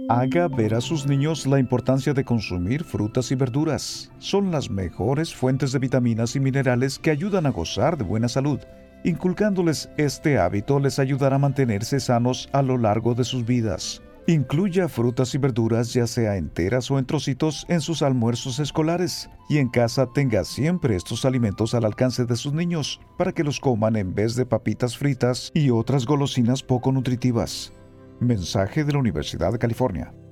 Haga ver a sus niños la importancia de consumir frutas y verduras. Son las mejores fuentes de vitaminas y minerales que ayudan a gozar de buena salud. Inculcándoles este hábito les ayudará a mantenerse sanos a lo largo de sus vidas. Incluya frutas y verduras, ya sea enteras o en trocitos, en sus almuerzos escolares. Y en casa tenga siempre estos alimentos al alcance de sus niños, para que los coman en vez de papitas fritas y otras golosinas poco nutritivas. Mensaje de la Universidad de California.